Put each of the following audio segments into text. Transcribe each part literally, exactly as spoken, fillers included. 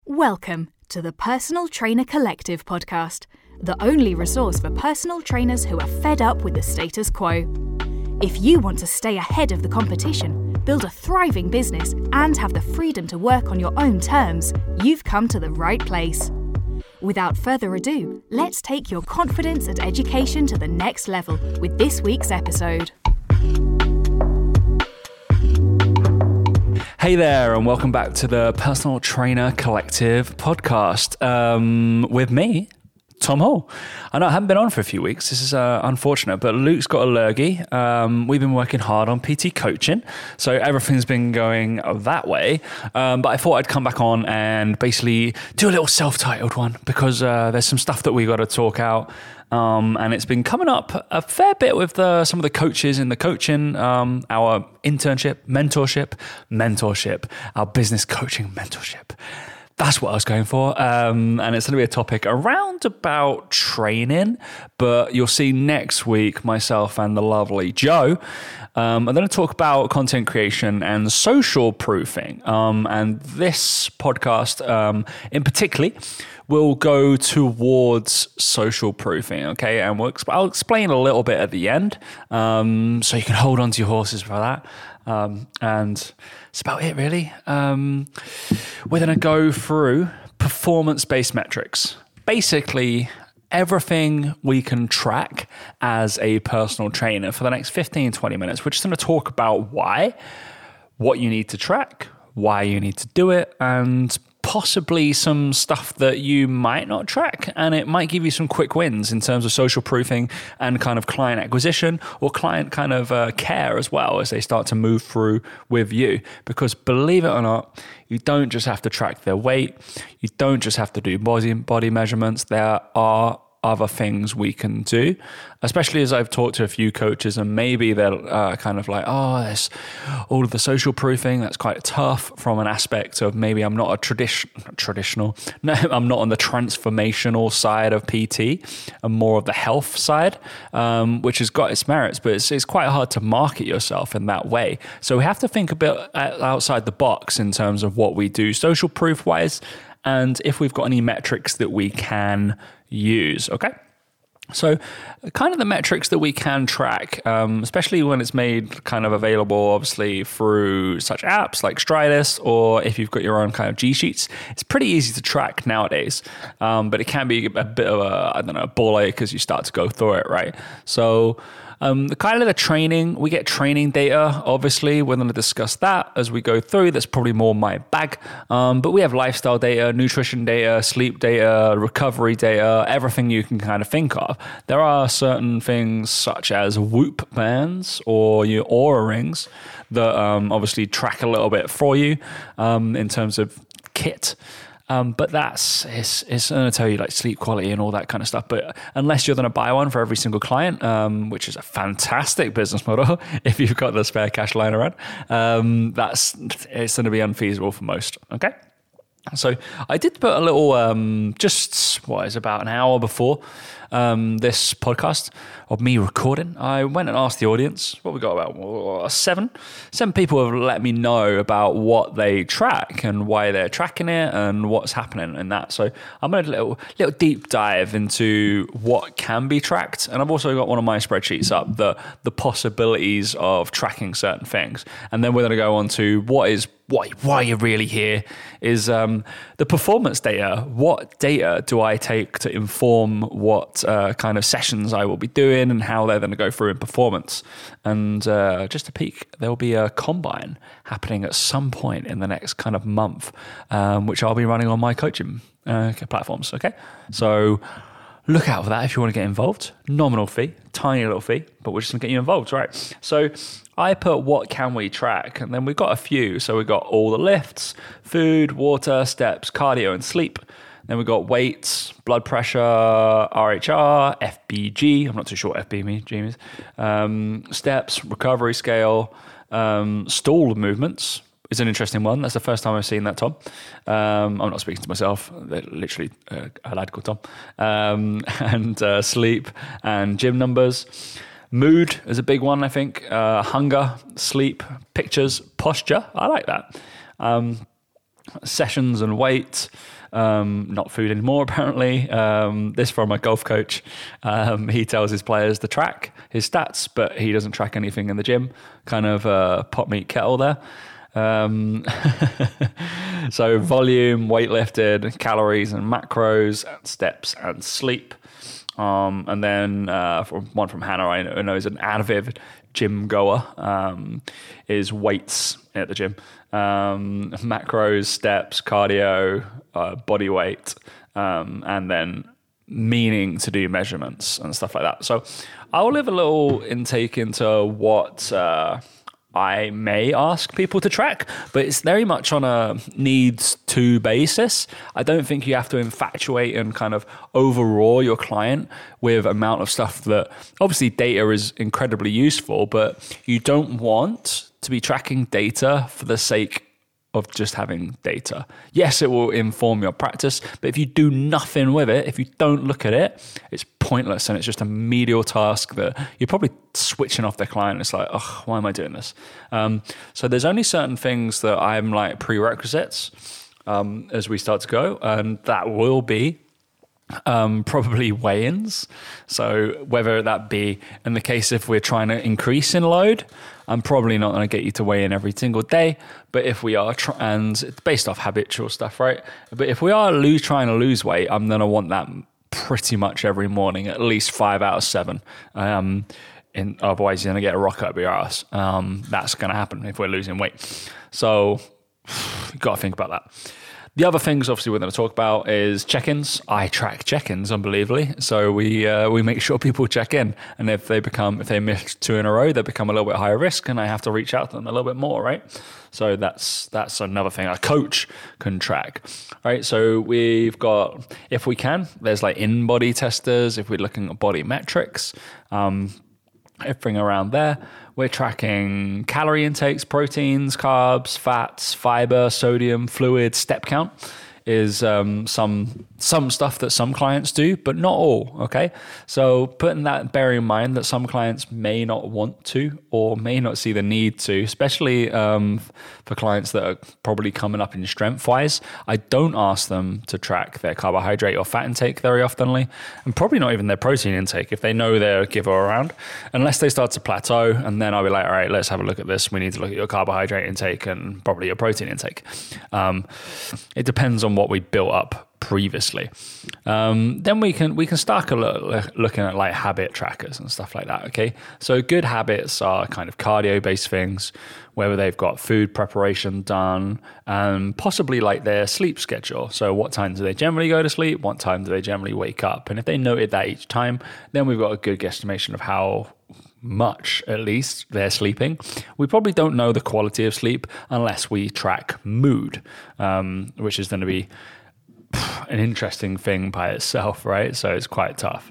Welcome to the Personal Trainer Collective podcast, the only resource for personal trainers who are fed up with the status quo. If you want to stay ahead of the competition, build a thriving business, and have the freedom to work on your own terms, you've come to the right place. Without further ado, let's take your confidence and education to the next level with this week's episode. Hey there, and welcome back to the Personal Trainer Collective podcast um, with me, Tom Hall. I know I haven't been on for a few weeks. This is uh, unfortunate, but Luke's got a lurgy. Um, we've been working hard on P T coaching, so everything's been going that way. Um, but I thought I'd come back on and basically do a little self-titled one because uh, there's some stuff that we got to talk out. Um, and it's been coming up a fair bit with the, some of the coaches in the coaching, um, our internship, mentorship, mentorship, our business coaching mentorship. That's what I was going for. Um, and it's going to be a topic around about training, but you'll see next week, myself and the lovely Joe, um, I'm going to talk about content creation and social proofing. Um, and this podcast um, in particular will go towards social proofing, okay? And we'll, I'll explain a little bit at the end, um, so you can hold on to your horses for that. Um, and that's about it, really. Um, we're going to go through performance-based metrics. Basically, everything we can track as a personal trainer for the next fifteen, twenty minutes. We're just going to talk about why, what you need to track, why you need to do it, and possibly some stuff that you might not track, and it might give you some quick wins in terms of social proofing and kind of client acquisition or client kind of uh, care as well as they start to move through with you. Because believe it or not, you don't just have to track their weight, you don't just have to do body body measurements. There are other things we can do, especially as I've talked to a few coaches, and maybe they're uh, kind of like, oh, there's all of the social proofing, that's quite tough from an aspect of maybe I'm not a tradition, traditional, no, I'm not on the transformational side of P T, I'm more of the health side, um, which has got its merits, but it's, it's quite hard to market yourself in that way. So we have to think a bit outside the box in terms of what we do social proof wise, and if we've got any metrics that we can use, okay? So kind of the metrics that we can track, um, especially when it's made kind of available, obviously, through such apps like Stridus, or if you've got your own kind of G-Sheets, it's pretty easy to track nowadays, um, but it can be a bit of a, I don't know, a ball ache as you start to go through it, right? So Um, the kind of the training, we get training data, obviously, we're going to discuss that as we go through. That's probably more my bag. Um, but we have lifestyle data, nutrition data, sleep data, recovery data, everything you can kind of think of. There are certain things such as Whoop bands or your Oura rings that um, obviously track a little bit for you um, in terms of kit. Um, but that's, it's, it's going to tell you like sleep quality and all that kind of stuff. But unless you're going to buy one for every single client, um, which is a fantastic business model, if you've got the spare cash lying around, um, that's, it's going to be unfeasible for most. Okay. So I did put a little, um, just what is about an hour before um, this podcast of me recording, I went and asked the audience, what we got about seven, seven people have let me know about what they track and why they're tracking it and what's happening in that. So I'm going to do a little, little deep dive into what can be tracked. And I've also got one of my spreadsheets up, the, the possibilities of tracking certain things. And then we're going to go on to what is Why, why you're really here is um, the performance data. What data do I take to inform what uh, kind of sessions I will be doing and how they're going to go through in performance? And uh, just a peek, there'll be a combine happening at some point in the next kind of month, um, which I'll be running on my coaching uh, platforms. Okay, so look out for that if you want to get involved. Nominal fee, tiny little fee, but we're just going to get you involved, right? So I put what can we track, and then we've got a few. So we've got all the lifts, food, water, steps, cardio, and sleep. Then we've got weights, blood pressure, R H R, F B G. I'm not too sure what F B G is. Um, steps, recovery scale, um, stool movements is an interesting one. That's the first time I've seen that, Tom. Um, I'm not speaking to myself. They're literally uh, a lad called Tom. Um, and uh, sleep and gym numbers. Mood is a big one, I think. Uh, hunger, sleep, pictures, posture. I like that. Um, sessions and weight. Um, not food anymore, apparently. Um, this from a golf coach. Um, he tells his players to track his stats, but he doesn't track anything in the gym. Kind of uh, pot meat kettle there. Um, so volume, weight lifted, calories and macros, and steps and sleep. Um, and then uh, from one from Hannah, I know is an avid gym goer, um, is weights at the gym. Um, macros, steps, cardio, uh, body weight, um, and then meaning to do measurements and stuff like that. So I'll leave a little intake into what uh, I may ask people to track, but it's very much on a needs to basis. I don't think you have to infatuate and kind of overawe your client with amount of stuff that obviously data is incredibly useful, but you don't want to be tracking data for the sake of just having data. Yes, it will inform your practice, but if you do nothing with it, if you don't look at it, it's pointless and it's just a menial task that you're probably switching off their client. It's like, oh, why am I doing this? Um, so there's only certain things that I'm like prerequisites um, as we start to go, and that will be Um, probably weigh-ins. So whether that be in the case if we're trying to increase in load, I'm probably not going to get you to weigh in every single day. But if we are, tr- and it's based off habitual stuff, right? But if we are lose, trying to lose weight, I'm going to want that pretty much every morning, at least five out of seven. Um, in, otherwise, you're going to get a rock up your ass. Um, that's going to happen if we're losing weight. So you've got to think about that. The other things, obviously, we're going to talk about is check-ins. I track check-ins, unbelievably. So we uh, we make sure people check in, and if they become if they miss two in a row, they become a little bit higher risk, and I have to reach out to them a little bit more, right? So that's that's another thing a coach can track, right? So we've got, if we can, there's like in-body testers. If we're looking at body metrics, um, everything around there. We're tracking calorie intakes, proteins, carbs, fats, fiber, sodium, fluid, step count is um, some some stuff that some clients do, but not all, okay? So putting that, bearing in mind that some clients may not want to or may not see the need to, especially um, for clients that are probably coming up in strength-wise, I don't ask them to track their carbohydrate or fat intake very oftenly, and probably not even their protein intake if they know they're a giver around, unless they start to plateau, and then I'll be like, all right, let's have a look at this. We need to look at your carbohydrate intake and probably your protein intake. Um, it depends on what we built up previously. Um, then we can we can start a look, looking at like habit trackers and stuff like that. Okay, so good habits are kind of cardio based things, whether they've got food preparation done and possibly like their sleep schedule. So what time do they generally go to sleep? What time do they generally wake up? And if they noted that each time, then we've got a good guesstimation of how much at least they're sleeping. We probably don't know the quality of sleep unless we track mood, um, which is going to be an interesting thing by itself, right? So it's quite tough.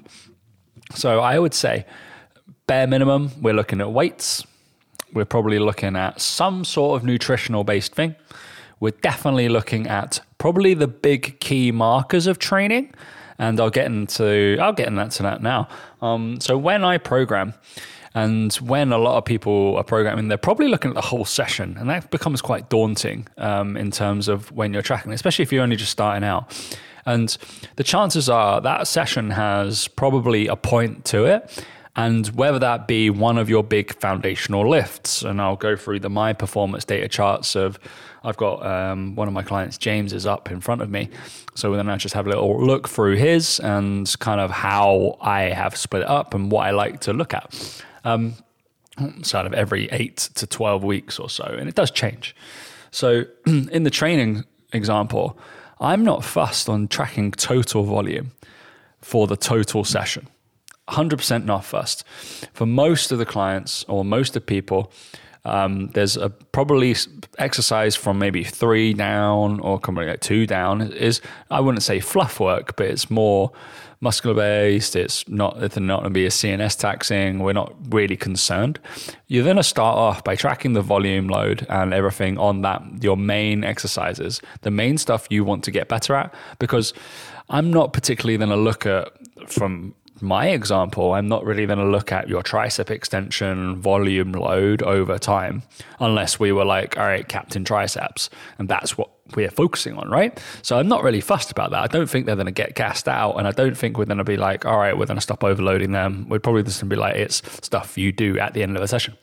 So I would say bare minimum, we're looking at weights. We're probably looking at some sort of nutritional based thing. We're definitely looking at probably the big key markers of training. And I'll get into, I'll get into that now. Um, so when I program, and when a lot of people are programming, they're probably looking at the whole session, and that becomes quite daunting um, in terms of when you're tracking, especially if you're only just starting out. And the chances are that session has probably a point to it, and whether that be one of your big foundational lifts, and I'll go through the my performance data charts of, I've got um, one of my clients, James, is up in front of me. So then I just have a little look through his and kind of how I have split it up and what I like to look at. Um, sort of every eight to twelve weeks or so, and it does change. So in the training example, I'm not fussed on tracking total volume for the total session. one hundred percent not fussed. For most of the clients or most of the people, um, there's a probably exercise from maybe three down or coming at two down is, I wouldn't say fluff work, but it's more muscular based. It's not, it's not going to be a C N S taxing. We're not really concerned. You're going to start off by tracking the volume load and everything on that, your main exercises, the main stuff you want to get better at, because I'm not particularly going to look at, from my example, I'm not really going to look at your tricep extension volume load over time, unless we were like, all right, captain triceps, and that's what we're focusing on, right? So I'm not really fussed about that. I don't think they're going to get gassed out, and I don't think we're going to be like, all right, we're going to stop overloading them. We're probably just going to be like, it's stuff you do at the end of the session.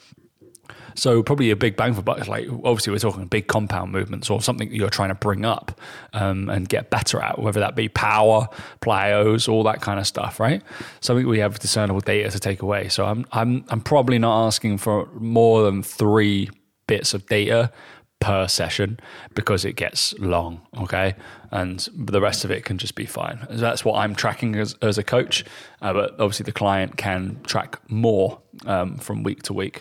So probably a big bang for buck. Like obviously we're talking big compound movements or something that you're trying to bring up um, and get better at, whether that be power, plyos, all that kind of stuff, right? Something we have discernible data to take away. So I'm I'm I'm probably not asking for more than three bits of data per session because it gets long, okay? And the rest of it can just be fine. That's what I'm tracking as, as a coach, uh, but obviously the client can track more um, from week to week.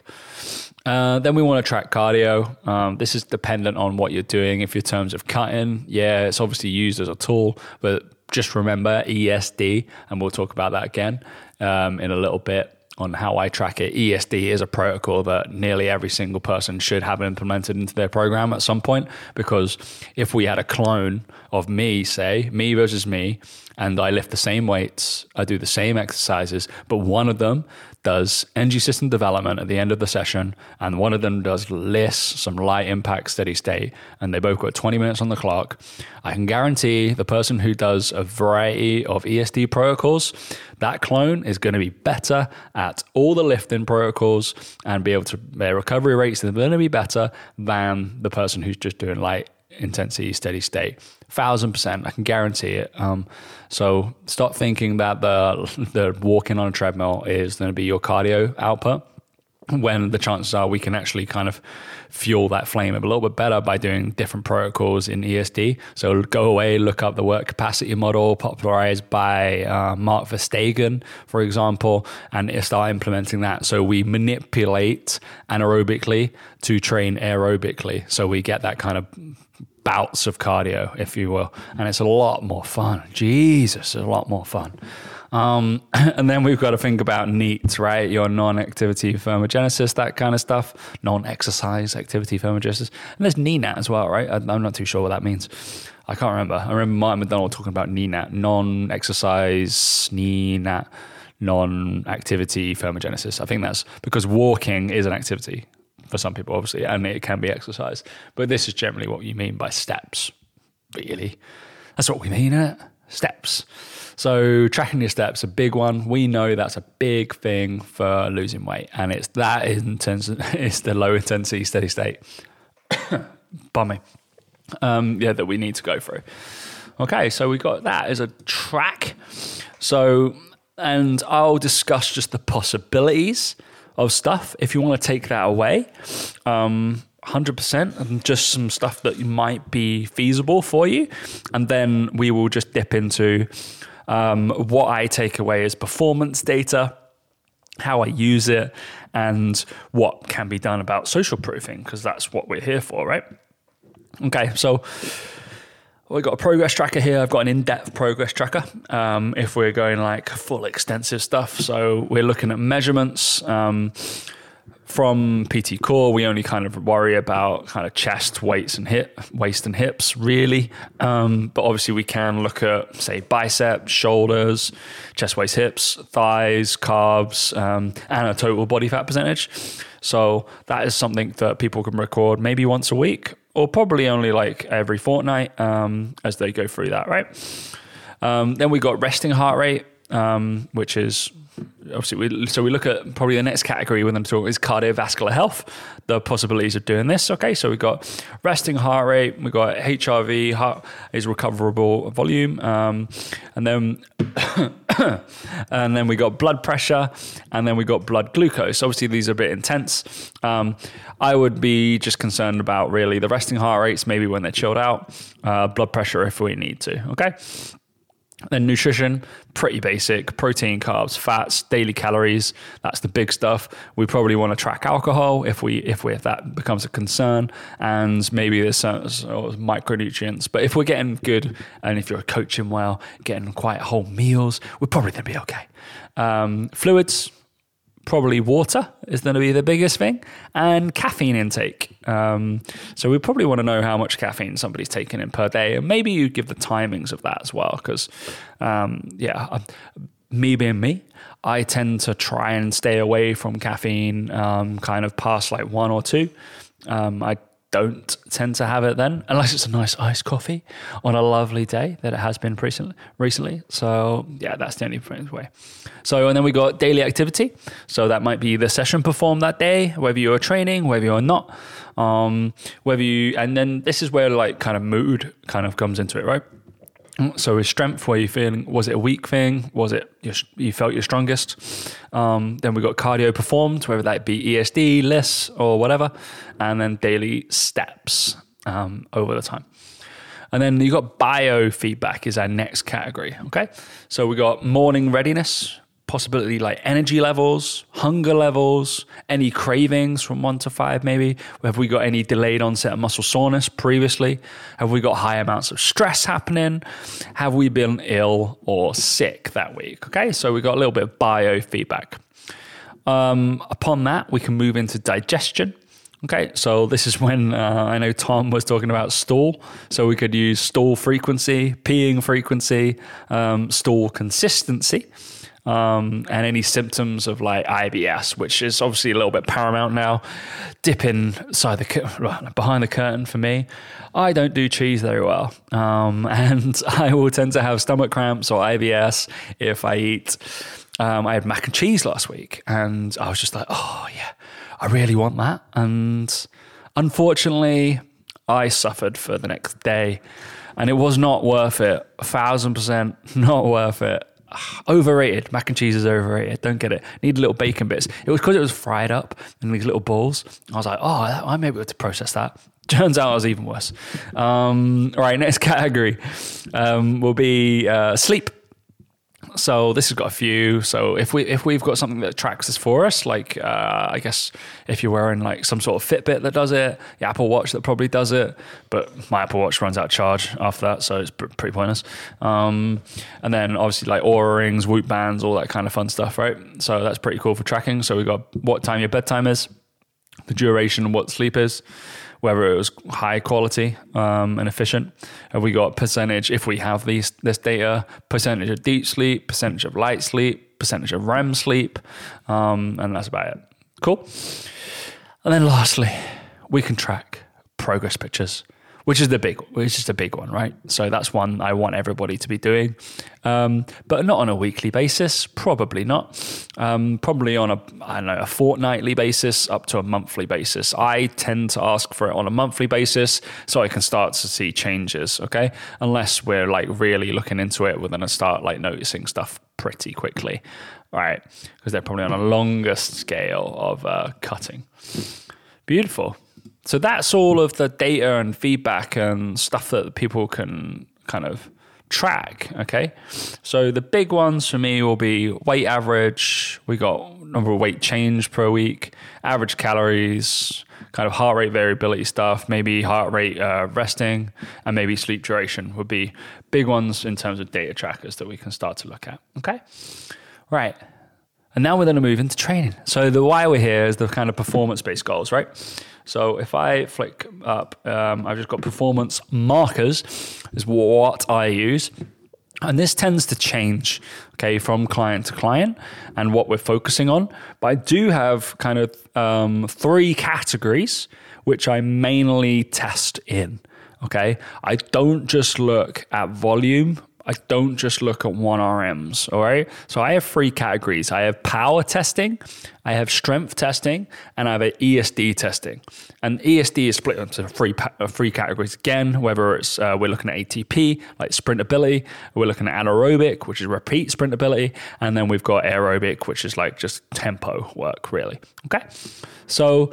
Uh, then we want to track cardio. Um, this is dependent on what you're doing. If you're in terms of cutting, yeah, it's obviously used as a tool, but just remember E S D, and we'll talk about that again um, in a little bit on how I track it. E S D is a protocol that nearly every single person should have implemented into their program at some point, because if we had a clone of me, say, me versus me, and I lift the same weights, I do the same exercises, but one of them does energy system development at the end of the session, and one of them does less, some light impact, steady state, and they both got twenty minutes on the clock, I can guarantee the person who does a variety of E S D protocols, that clone is going to be better at all the lifting protocols and be able to, their recovery rates are going to be better than the person who's just doing light intensity, steady state. Thousand percent, I can guarantee it. Um, so stop thinking that the the walking on a treadmill is going to be your cardio output, when the chances are we can actually kind of fuel that flame a little bit better by doing different protocols in E S D. So go away, look up the work capacity model popularized by uh, Mark Verstegen, for example, and start implementing that. So we manipulate anaerobically to train aerobically. So we get that kind of bouts of cardio, if you will. And it's a lot more fun. Jesus, it's a lot more fun. Um, and then we've got to think about NEAT, right? Your non-activity thermogenesis, that kind of stuff. Non-exercise activity thermogenesis. And there's NENAT as well, right? I'm not too sure what that means. I can't remember. I remember Martin McDonald talking about NENAT, non-exercise, NENAT, non-activity thermogenesis. I think that's because walking is an activity for some people, obviously, and it can be exercise. But this is generally what you mean by steps, really. That's what we mean, isn't it? Steps. So tracking your steps, a big one. We know that's a big thing for losing weight, and it's that intense. It's the low intensity steady state. Bummy. Um, yeah, that we need to go through. Okay, so we got that as a track. So, and I'll discuss just the possibilities of stuff if you want to take that away. Um, one hundred percent, and just some stuff that might be feasible for you. And then we will just dip into um, what I take away as performance data, how I use it, and what can be done about social proofing, because that's what we're here for, right? Okay, so we've got a progress tracker here. I've got an in-depth progress tracker um, if we're going like full extensive stuff. So we're looking at measurements. Um, From P T Core, we only kind of worry about kind of chest, weights, and hip, waist and hips, really. Um, but obviously, we can look at, say, biceps, shoulders, chest, waist, hips, thighs, calves, um, and a total body fat percentage. So that is something that people can record maybe once a week, or probably only like every fortnight um, as they go through that, right? Um, then we got resting heart rate, um, which is obviously, we, so we look at probably the next category when I'm talking is cardiovascular health, the possibilities of doing this. Okay, so we've got resting heart rate, we've got H R V, heart is recoverable volume, um, and then and then we got blood pressure, and then we got blood glucose. Obviously, these are a bit intense. Um, I would be just concerned about really the resting heart rates, maybe when they're chilled out, uh, blood pressure if we need to. Okay. Then nutrition, pretty basic, protein, carbs, fats, daily calories. That's the big stuff. We probably want to track alcohol if we if we if that becomes a concern, and maybe there's some sort of micronutrients. But if we're getting good, and if you're coaching well, getting quite whole meals, we're probably going to be okay. Um, fluids, probably water is going to be the biggest thing, and caffeine intake. Um, so we probably want to know how much caffeine somebody's taking in per day, and maybe you give the timings of that as well, because um, yeah, me being me, I tend to try and stay away from caffeine um, kind of past like one or two. Um, I don't tend to have it then, unless it's a nice iced coffee on a lovely day that it has been recently. recently. So yeah, that's the only way. So, and then we got daily activity. So that might be the session performed that day, whether you're training, whether you're not, um, whether you, and then this is where like kind of mood kind of comes into it, right? So with strength, where you feeling, was it a weak thing? Was it your, you felt your strongest? Um, then we got cardio performed, whether that be E S D, L I S, or whatever. And then daily steps um, over the time. And then you got biofeedback is our next category, okay? So we got morning readiness, possibility like energy levels, hunger levels, any cravings from one to five maybe. Have we got any delayed onset of muscle soreness previously? Have we got high amounts of stress happening? Have we been ill or sick that week? Okay, so we got a little bit of biofeedback. Um, upon that, we can move into digestion. Okay, so this is when uh, I know Tom was talking about stool. So we could use stool frequency, peeing frequency, um, stool consistency. Um, and any symptoms of like I B S, which is obviously a little bit paramount now. Dipping inside the behind the curtain for me, I don't do cheese very well, um, and I will tend to have stomach cramps or I B S if I eat. Um, I had mac and cheese last week, and I was just like, oh yeah, I really want that, and unfortunately, I suffered for the next day, and it was not worth it. A thousand percent not worth it. Overrated. Mac and cheese is overrated. Don't get it. Need little bacon bits. It was because it was fried up in these little balls. I was like, oh, I may be able to process that. Turns out it was even worse. Um, all right, next category um, will be uh, sleep. So this has got a few. So if we if we've got something that tracks this for us, like uh, I guess if you're wearing like some sort of Fitbit that does it, the Apple Watch that probably does it, but my Apple Watch runs out of charge after that, so it's pretty pointless. Um, and then obviously like Oura rings, Whoop bands, all that kind of fun stuff, right? So that's pretty cool for tracking. So we got what time your bedtime is, the duration, what sleep is, whether it was high quality um, and efficient. Have we got percentage, if we have these this data, percentage of deep sleep, percentage of light sleep, percentage of R E M sleep, um, and that's about it. Cool. And then lastly, we can track progress pictures, which is the big, which is the big one, right? So that's one I want everybody to be doing, um, but not on a weekly basis. Probably not. Um, probably on a, I don't know, a fortnightly basis up to a monthly basis. I tend to ask for it on a monthly basis so I can start to see changes. Okay, unless we're like really looking into it, we're going to start like noticing stuff pretty quickly, right? Because they're probably on a longer scale of uh, cutting. Beautiful. So that's all of the data and feedback and stuff that people can kind of track, okay? So the big ones for me will be weight average. We got number of weight change per week, average calories, kind of heart rate variability stuff, maybe heart rate uh, resting, and maybe sleep duration would be big ones in terms of data trackers that we can start to look at, okay? Right. And now we're going to move into training. So the why we're here is the kind of performance-based goals, right? So if I flick up, um, I've just got performance markers is what I use. And this tends to change, okay, from client to client and what we're focusing on. But I do have kind of um, three categories which I mainly test in, okay? I don't just look at volume. I don't just look at one R Ms, all right? So I have three categories. I have power testing, I have strength testing, and I have a E S D testing. And E S D is split into three three categories again, whether it's uh, we're looking at A T P, like sprintability, we're looking at anaerobic, which is repeat sprintability, and then we've got aerobic, which is like just tempo work, really, okay? So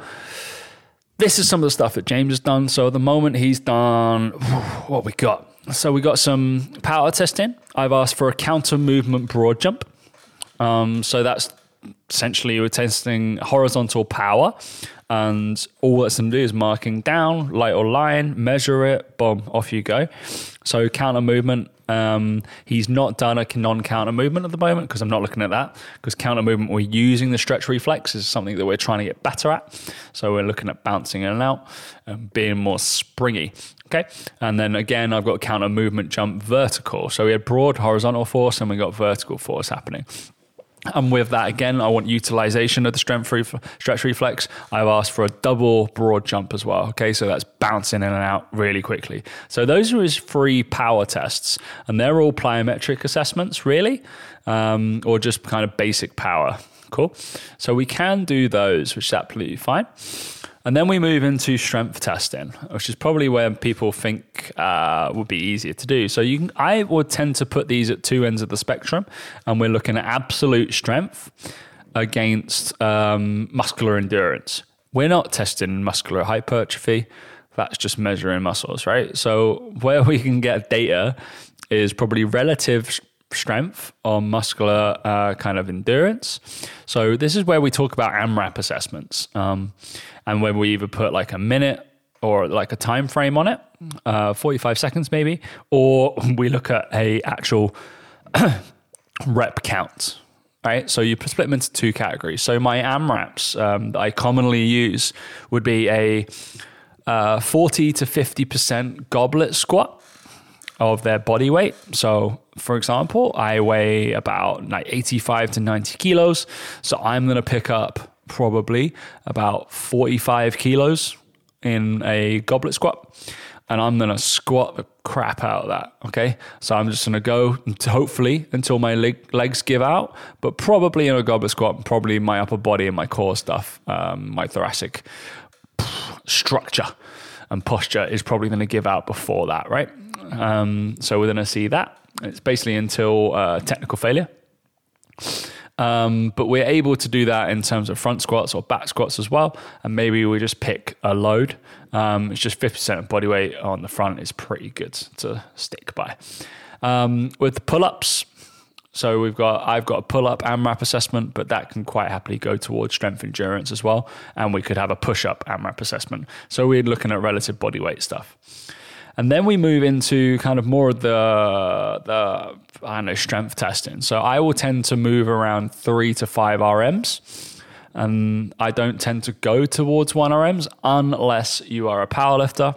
this is some of the stuff that James has done. So at the moment he's done, what we got? So we got some power testing. I've asked for a counter movement broad jump. Um, so that's essentially we're testing horizontal power, and all that's going to do is marking down, light or line, measure it, boom, off you go. So counter movement. Um, he's not done a non-counter movement at the moment because I'm not looking at that, because counter movement we're using the stretch reflex is something that we're trying to get better at. So we're looking at bouncing in and out and being more springy. Okay. And then again, I've got counter movement jump vertical. So we had broad horizontal force and we got vertical force happening. And with that, again, I want utilization of the strength ref- stretch reflex. I've asked for a double broad jump as well. Okay, so that's bouncing in and out really quickly. So those are his three power tests, and they're all plyometric assessments, really, um, or just kind of basic power. Cool. So we can do those, which is absolutely fine. And then we move into strength testing, which is probably where people think uh, would be easier to do. So you can, I would tend to put these at two ends of the spectrum, and we're looking at absolute strength against um, muscular endurance. We're not testing muscular hypertrophy. That's just measuring muscles, right? So where we can get data is probably relative strength on muscular uh, kind of endurance. So this is where we talk about AMRAP assessments, um, and when we either put like a minute or like a time frame on it, uh, forty-five seconds maybe, or we look at a actual rep count, right? So you split them into two categories. So my AMRAPs um, that I commonly use would be a uh, forty to fifty percent goblet squat of their body weight. So for example, I weigh about like eighty-five to ninety kilos. So I'm going to pick up probably about forty-five kilos in a goblet squat, and I'm going to squat the crap out of that. Okay. So I'm just going to go hopefully until my leg, legs give out, but probably in a goblet squat, probably my upper body and my core stuff, um, my thoracic structure and posture is probably going to give out before that, right? Um, so we're going to see that. It's basically until uh, technical failure. Um, but we're able to do that in terms of front squats or back squats as well. And maybe we just pick a load. Um, it's just fifty percent of body weight on the front is pretty good to stick by. Um, with the pull-ups, so we've got, I've got a pull-up AMRAP assessment, but that can quite happily go towards strength endurance as well. And we could have a push-up AMRAP assessment. So we're looking at relative body weight stuff. And then we move into kind of more of the, the I don't know, strength testing. So I will tend to move around three to five R Ms. And I don't tend to go towards one R Ms unless you are a powerlifter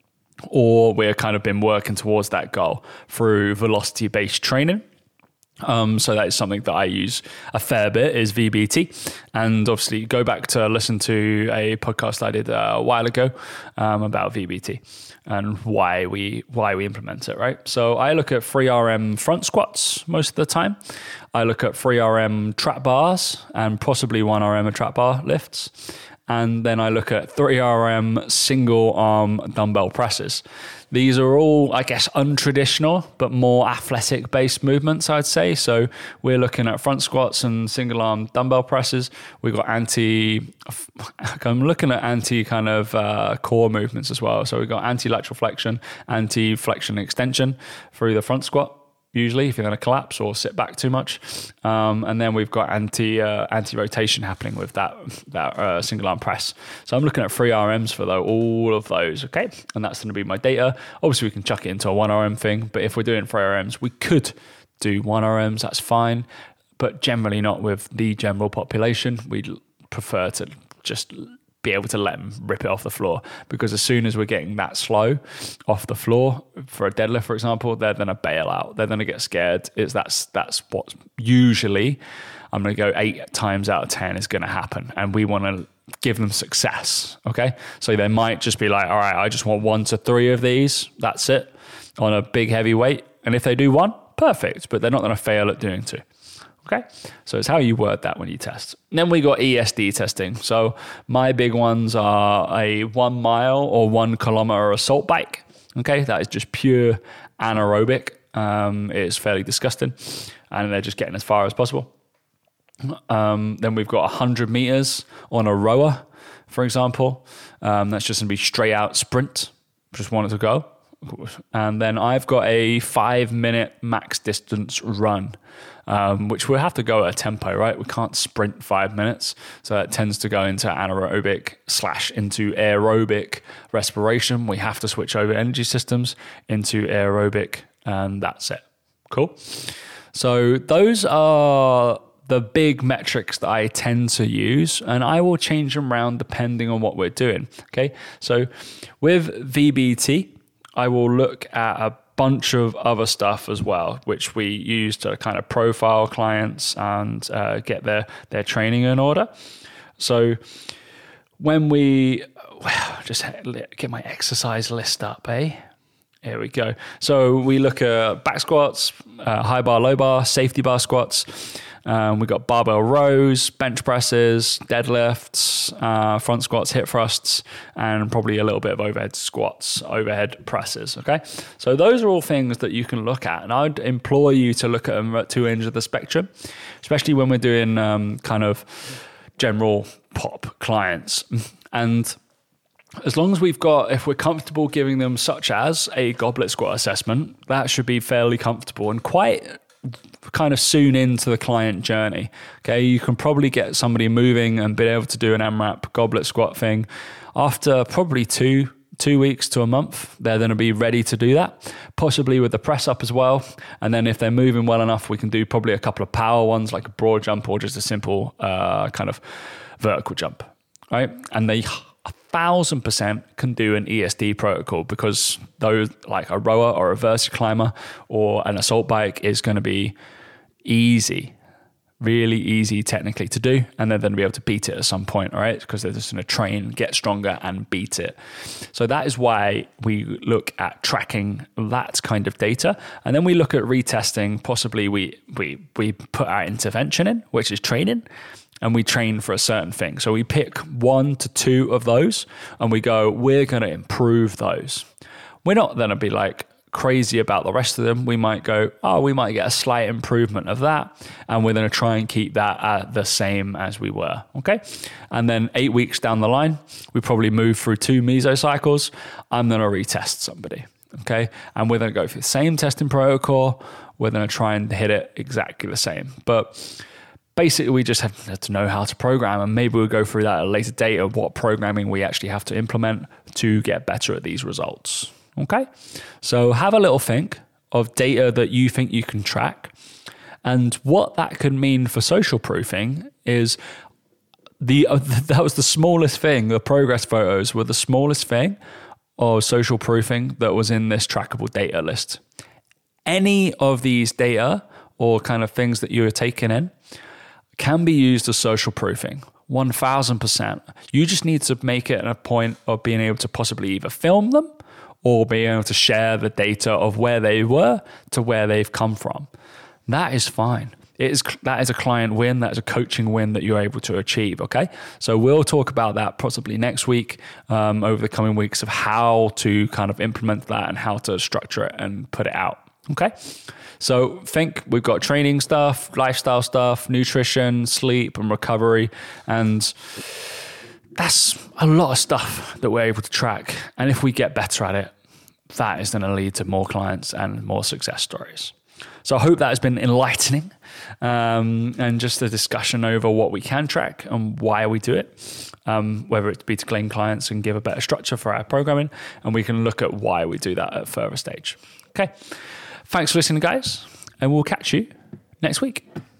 or we're kind of been working towards that goal through velocity-based training. Um, so that is something that I use a fair bit is V B T, and obviously go back to listen to a podcast I did a while ago um, about V B T and why we why we implement it, right? So I look at three R M front squats most of the time. I look at three R M trap bars and possibly one R M of trap bar lifts. And then I look at three R M single arm dumbbell presses. These are all, I guess, untraditional, but more athletic based movements, I'd say. So we're looking at front squats and single arm dumbbell presses. We've got anti, I'm looking at anti kind of uh, core movements as well. So we've got anti lateral flexion, anti flexion extension through the front squat. Usually, if you're going to collapse or sit back too much, um, and then we've got anti uh, anti rotation happening with that that uh, single arm press. So I'm looking at three R Ms for though all of those, okay, and that's going to be my data. Obviously, we can chuck it into a one R M thing, but if we're doing three R Ms, we could do one R Ms. That's fine, but generally not with the general population. We'd prefer to just be able to let them rip it off the floor, because as soon as we're getting that slow off the floor for a deadlift, for example, they're going to bail out. They're going to get scared. It's that's that's what usually I'm going to go eight times out of ten is going to happen, and we want to give them success. Okay, so they might just be like, all right, I just want one to three of these. That's it on a big heavy weight, and if they do one, perfect. But they're not going to fail at doing two. Okay, so it's how you word that when you test. Then we got E S D testing. So my big ones are a one mile or one kilometer assault bike. Okay, that is just pure anaerobic. Um, it's fairly disgusting, and they're just getting as far as possible. Um, then we've got one hundred meters on a rower, for example. Um, that's just going to be straight out sprint. Just wanted to go. And then I've got a five minute max distance run, um, which we'll have to go at a tempo, right? We can't sprint five minutes. So that tends to go into anaerobic slash into aerobic respiration. We have to switch over energy systems into aerobic, and that's it. Cool. So those are the big metrics that I tend to use, and I will change them around depending on what we're doing. Okay. So with V B T, I will look at a bunch of other stuff as well, which we use to kind of profile clients and uh, get their, their training in order. So when we, well, just get my exercise list up, eh? Here we go. So we look at back squats, uh, high bar, low bar, safety bar squats. Um, we've got barbell rows, bench presses, deadlifts, uh, front squats, hip thrusts, and probably a little bit of overhead squats, overhead presses, okay? So those are all things that you can look at. And I'd implore you to look at them at two ends of the spectrum, especially when we're doing um, kind of general pop clients. And as long as we've got, if we're comfortable giving them such as a goblet squat assessment, that should be fairly comfortable and quite kind of soon into the client journey. Okay, you can probably get somebody moving and be able to do an M RAP goblet squat thing after probably two two weeks to a month. They're going to be ready to do that, possibly with the press up as well. And then if they're moving well enough, we can do probably a couple of power ones like a broad jump or just a simple uh, kind of vertical jump, right? And they a thousand percent can do an E S D protocol, because those like a rower or a versi climber or an assault bike is going to be easy, really easy technically to do, and they're going to be able to beat it at some point, all right? Because they're just going to train, get stronger, and beat it. So that is why we look at tracking that kind of data, and then we look at retesting. Possibly we we we put our intervention in, which is training. And we train for a certain thing. So we pick one to two of those and we go, we're going to improve those. We're not going to be like crazy about the rest of them. We might go, oh, we might get a slight improvement of that. And we're going to try and keep that at the same as we were. Okay. And then eight weeks down the line, we probably move through two mesocycles. I'm going to retest somebody. Okay. And we're going to go through the same testing protocol. We're going to try and hit it exactly the same. But basically, we just have to know how to program, and maybe we'll go through that at a later date of what programming we actually have to implement to get better at these results. Okay? So have a little think of data that you think you can track, and what that could mean for social proofing is the uh, that was the smallest thing. The progress photos were the smallest thing of social proofing that was in this trackable data list. Any of these data or kind of things that you are taking in can be used as social proofing, one thousand percent. You just need to make it a point of being able to possibly either film them or being able to share the data of where they were to where they've come from. That is fine. It is, that is a client win. That is a coaching win that you're able to achieve, okay? So we'll talk about that possibly next week, um, over the coming weeks, of how to kind of implement that and how to structure it and put it out, okay? So think we've got training stuff, lifestyle stuff, nutrition, sleep and recovery. And that's a lot of stuff that we're able to track. And if we get better at it, that is going to lead to more clients and more success stories. So I hope that has been enlightening, um, and just a discussion over what we can track and why we do it, um, whether it be to claim clients and give a better structure for our programming. And we can look at why we do that at a further stage. Okay. Thanks for listening, guys, and we'll catch you next week.